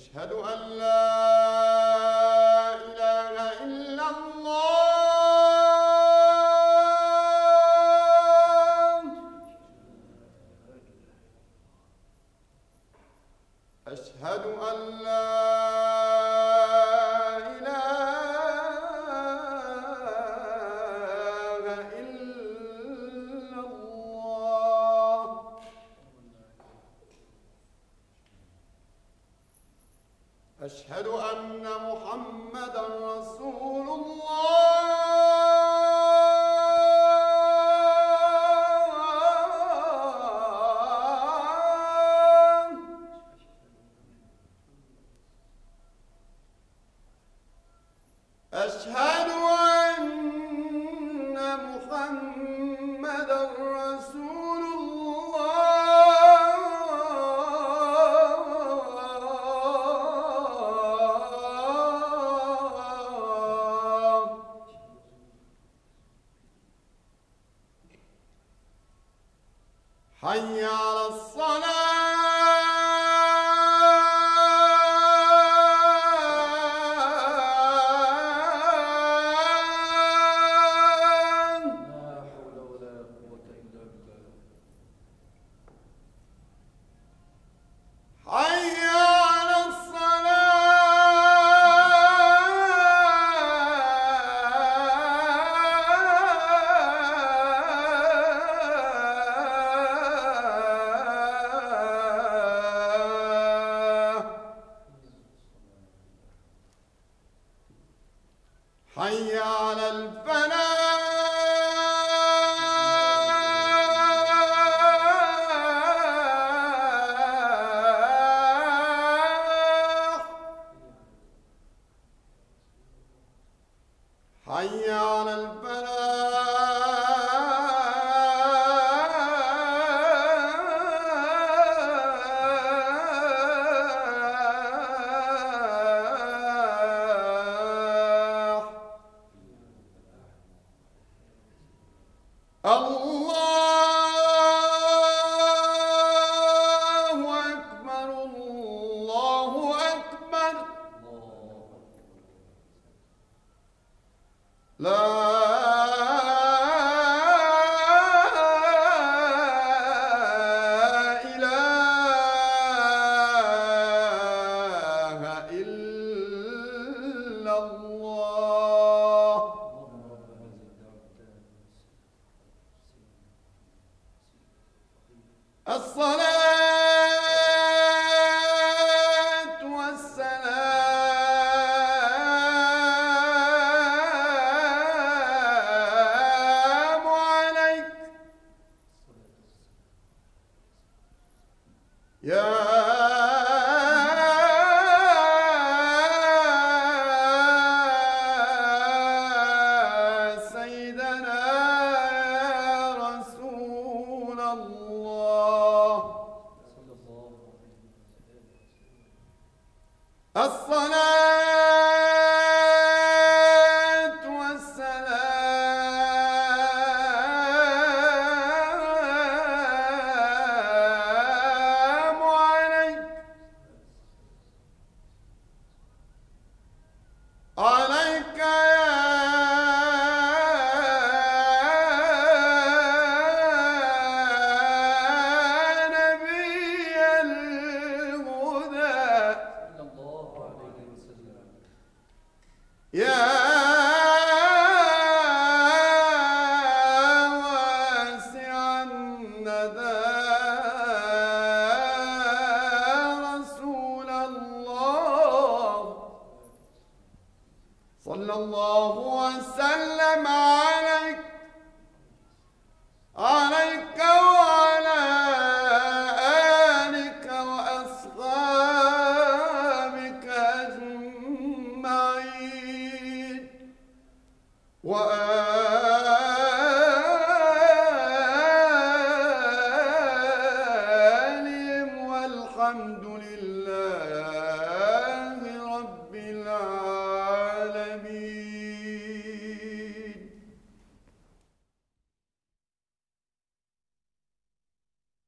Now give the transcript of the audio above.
أشهد أن لا إله إلا الله. أشهد أن لا إله إلا الله. أشهد أن محمدًا رسول الله. أشهد أن محمدًا رسول الله. حي على الصلاة. لا حول ولا قوة إلا بالله. حي على الصلاة. حي على الفلاح. حي على الفلاح. الله أكبر، الله أكبر. لا إله إلا الله. الصلاة والسلام عليك يا سيدنا يا رسول الله. صلى الله عليه وسلم. الصلاة والسلام عليك عليك يا نبي الهدى. صلى الله عليه وسلم. يا واسع الندى رسول الله. صلى الله وسلم عليك وعلى آلك وأصحابك أجمعين وآلهم والحمد لله